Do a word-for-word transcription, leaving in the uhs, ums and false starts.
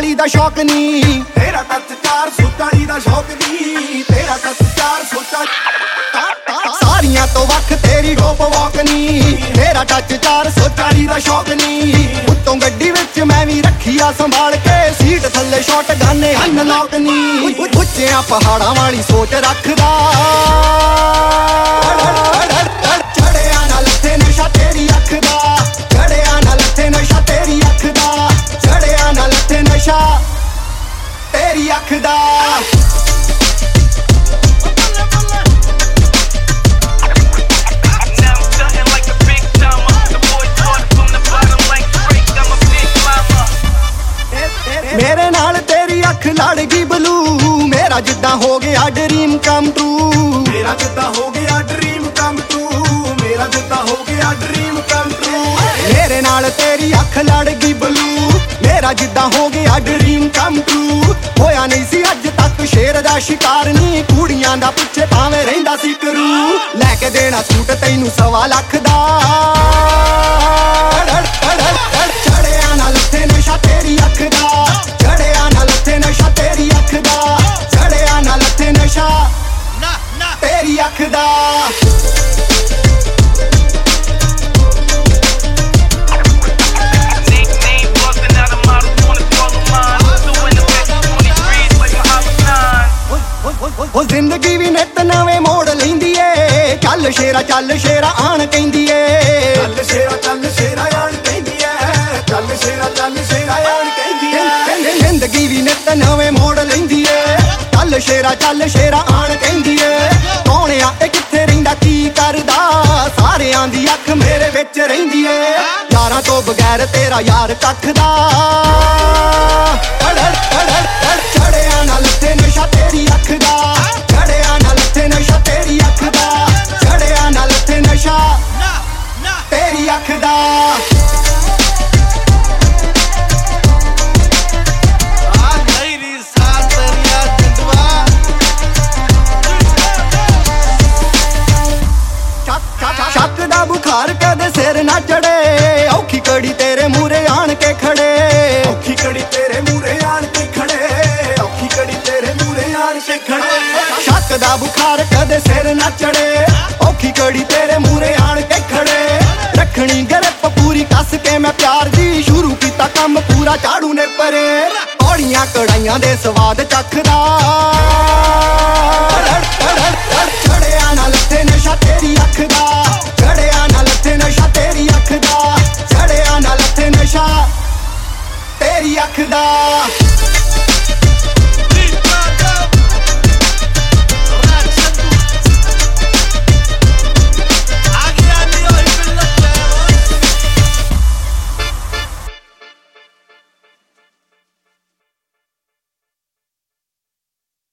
ਚਾਲੀ ਦਾ ਸ਼ੌਕ ਨੀ, ਤੇਰਾ ਟੱਚ ਚਾਰ ਸੌ ਚਾਲੀ ਦਾ ਸ਼ੌਕ ਨੀ, ਤੇਰਾ ਟੱਚ ਚਾਰ ਸੌ ਚਾਲੀ। ਸਾਰੀਆਂ ਤੋਂ ਵੱਖ ਤੇਰੀ ਰੋਪ ਵਾਕ ਨੀ, ਤੇਰਾ ਟੱਚ ਚਾਰ ਸੌ ਚਾਲੀ ਦਾ ਸ਼ੌਕ ਨੀ। ਉੱਤੋਂ ਗੱਡੀ ਵਿੱਚ ਮੈਂ ਵੀ ਰੱਖੀਆ ਸੰਭਾਲ ਕੇ, ਸੀਟ ਥੱਲੇ ਸ਼ਾਟ ਗਾਨੇ ਹਨ ਲੋਕ ਨੀ। ਉੱਚਿਆਂ ਪਹਾੜਾਂ ਵਾਲੀ ਸੋਚ ਰੱਖਦਾ, ਚੜਿਆ ਨਾ ਲੱਥੇ ਨਸ਼ਾ ਤੇਰੀ ਅੱਖ ਦਾ, ਚੜਿਆ ਨਾ ਲੱਥੇ ਨਸ਼ਾ ਤੇਰੀ ਅੱਖ ਦਾ, ਚੜਿਆ ਨਾ ਲੱਥੇ ਨਸ਼ਾ ਤੇਰੀ ਅੱਖ ਦਾ। ਮੇਰੇ ਨਾਲ ਤੇਰੀ ਅੱਖ ਲੜ ਗਈ ਬਲੂ, ਮੇਰਾ ਜਿੱਦਾਂ ਹੋ ਗਿਆ ਡ੍ਰੀਮ ਕਮ ਟਰੂ, ਮੇਰਾ ਜਿੱਦਾਂ ਹੋ ਗਿਆ ਡ੍ਰੀਮ ਕਮ ਟਰੂ, ਮੇਰਾ ਜਿੱਦਾਂ ਹੋ ਗਿਆ ਡ੍ਰੀਮ ਕਮ ਟਰੂ। ਮੇਰੇ ਨਾਲ ਤੇਰੀ ਅੱਖ ਲੜ ਗਈ ਬਲੂ, ਮੇਰਾ ਜਿੱਦਾਂ ਹੋ ਗਿਆ ਡ੍ਰੀਮ ਕਮ ਟਰੂ। ਹੋਇਆ ਨਹੀਂ ਸੀ ਅੱਜ ਤੱਕ ਸ਼ੇਰ ਦਾ ਸ਼ਿਕਾਰ ਨੀ, ਕੁੜੀਆਂ ਦਾ ਪਿੱਛੇ ਭਾਵੇਂ ਰਹਿੰਦਾ ਸੀ ਕਰੂ। ਲੈ ਕੇ ਦੇਣਾ ਸੂਟ ਤੈਨੂੰ ਸਵਾ ਲੱਖ ਦਾ, ਚੜਿਆ ਨਾ ਲੱਥੇ ਨਸ਼ਾ ਤੇਰੀ ਅੱਖ ਦਾ, ਚੜਿਆ ਨਾ ਲੱਥੇ ਨਸ਼ਾ ਤੇਰੀ ਅੱਖ ਦਾ, ਚੜਿਆ ਨਾ ਲੱਥੇ ਨਸ਼ਾ ਤੇਰੀ ਅੱਖ ਦਾ। ਉਹ ਜ਼ਿੰਦਗੀ ਵੀ ਨਿੱਤ ਨਵੇਂ ਮੋੜ ਲੈਂਦੀ ਏ, ਚੱਲ ਸ਼ੇਰਾ ਚੱਲ ਸ਼ੇਰਾ ਆਣ ਕਹਿੰਦੀ ਏ, ਚੱਲ ਸ਼ੇਰਾ ਚੱਲ ਸ਼ੇਰਾ ਆਣ ਕਹਿੰਦੀ ਐ, ਚੱਲ ਸ਼ੇਰਾ ਚੱਲ ਸ਼ੇਰਾ ਆਣ ਕਹਿੰਦੀ ਐ। ਜ਼ਿੰਦਗੀ ਵੀ ਨਿੱਤ ਨਵੇਂ ਮੋੜ ਲੈਂਦੀ ਏ, ਚੱਲ ਸ਼ੇਰਾ ਚੱਲ ਸ਼ੇਰਾ ਆਣ ਕਹਿੰਦੀ ਏ। ਕੌਣ ਆ ਇਹ ਕਿੱਥੇ ਰਹਿੰਦਾ ਕੀ ਕਰਦਾ, ਸਾਰਿਆਂ ਦੀ ਅੱਖ ਮੇਰੇ ਵਿੱਚ ਰਹਿੰਦੀ ਏ। ਯਾਰਾਂ ਤੋਂ ਬਗੈਰ ਤੇਰਾ ਯਾਰ ਕੱਖ ਦਾ, ਚੜਿਆ ਨਾ ਲੱਥੇ ਨਸ਼ਾ ਤੇਰੀ ਅੱਖ ਦਾ, ਚੜਿਆ ਨਾ ਲੱਥੇ ਨਸ਼ਾ ਤੇਰੀ ਅੱਖ ਦਾ, ਚੜਿਆ ਨਾ ਲੱਥੇ ਨਸ਼ਾ ਤੇਰੀ ਅੱਖ ਦਾ। ਸ਼ੱਕ ਦਾ ਬੁਖਾਰ ਕਦੇ ਸਿਰ ਨਾ ਚੜੇ, ਔਖੀ ਕੜੀ ਤੇਰੇ ਮੂਰੇ ਆਣ ਕੇ ਖੜੇ, ਔਖੀ ਕੜੀ ਤੇਰੇ ਮੂਰੇ ਆਣ ਕੇ ਖੜੇ, ਔਖੀ ਕੜੀ ਤੇਰੇ ਮੂਰੇ ਆਣ ਕੇ ਖੜੇ। ਸ਼ੱਕ ਦਾ ਬੁਖਾਰ ਕਦੇ ਸਿਰ ਨਾ ਚੜੇ, ਔਖੀ ਕੜੀ ਤੇਰੇ ਮੂਰੇ ਆਣ ਕੇ ਖੜੇ। ਰੱਖਣੀ ਗਰਪ ਪੂਰੀ ਕੱਸ ਕੇ ਮੈਂ ਪਿਆਰ ਦੀ, ਸ਼ੁਰੂ ਕੀਤਾ ਕੰਮ ਪੂਰਾ ਝਾੜੂ ਨੇ ਪਰੇ। ਔੜੀਆਂ ਕੜਾਈਆਂ ਦੇ ਸਵਾਦ ਚੱਖਦਾ, ਚੜਿਆ ਨਾ ਲੱਥੇ ਨਸ਼ਾ ਤੇਰੀ ਅੱਖ ਦਾ, ਚੜਿਆ ਨਾ ਲੱਥੇ ਨਸ਼ਾ ਤੇਰੀ ਅੱਖ ਦਾ, ਚੜਿਆ ਨਾ ਲੱਥੇ ਨਸ਼ਾ ਤੇਰੀ ਅੱਖ ਦਾ।